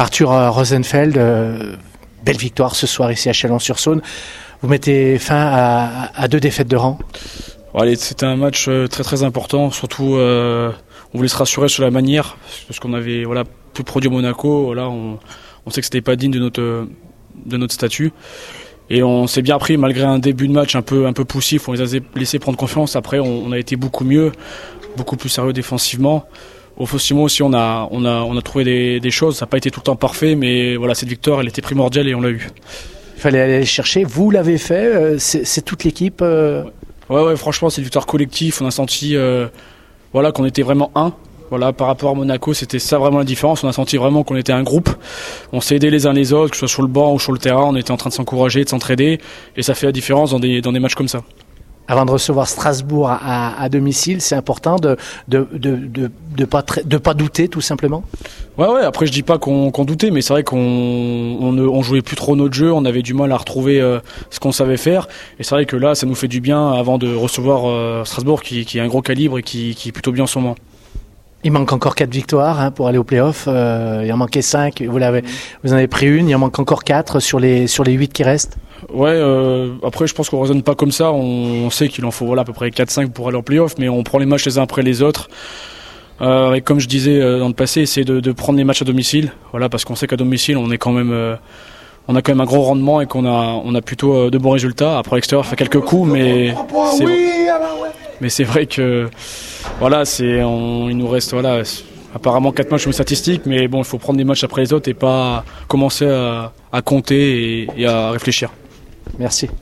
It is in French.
Arthur Rosenfeld, belle victoire ce soir ici à Chalon-sur-Saône. Vous mettez fin à 2 défaites de rang. Allez, c'était un match très très important, surtout on voulait se rassurer sur la manière, parce qu'on avait pu produire Monaco, on sait que c'était pas digne de notre statut. Et on s'est bien pris malgré un début de match un peu poussif, on les a laissé prendre confiance. Après on a été beaucoup mieux, beaucoup plus sérieux défensivement. Offensivement aussi on a trouvé des choses, ça n'a pas été tout le temps parfait, mais voilà, cette victoire elle était primordiale et on l'a eu. Il fallait aller les chercher, vous l'avez fait, c'est toute l'équipe Ouais, franchement c'est une victoire collective, on a senti qu'on était vraiment un. Voilà, par rapport à Monaco, c'était ça vraiment la différence. On a senti vraiment qu'on était un groupe. On s'est aidés les uns les autres, que ce soit sur le banc ou sur le terrain. On était en train de s'encourager, de s'entraider. Et ça fait la différence dans des matchs comme ça. Avant de recevoir Strasbourg à domicile, c'est important de pas douter, tout simplement. Ouais. Après, je dis pas qu'on doutait, mais c'est vrai qu'on jouait plus trop notre jeu. On avait du mal à retrouver ce qu'on savait faire. Et c'est vrai que là, ça nous fait du bien avant de recevoir Strasbourg, qui est un gros calibre et qui est plutôt bien en ce moment. Il manque encore 4 victoires pour aller au play-off. Il en manquait 5. Vous en avez pris une. Il en manque encore 4 sur les 8 qui restent. Ouais. Après, je pense qu'on raisonne pas comme ça. On sait qu'il en faut à peu près 4-5 pour aller au play-off, mais on prend les matchs les uns après les autres. Et comme je disais dans le passé, essayer de prendre les matchs à domicile. Voilà, parce qu'on sait qu'à domicile, on a quand même un gros rendement et qu'on a plutôt de bons résultats. Après, à l'extérieur, on fait quelques coups, mais c'est vrai que il nous reste apparemment 4 matchs statistiques, mais bon, il faut prendre des matchs après les autres et pas commencer à compter et à réfléchir. Merci.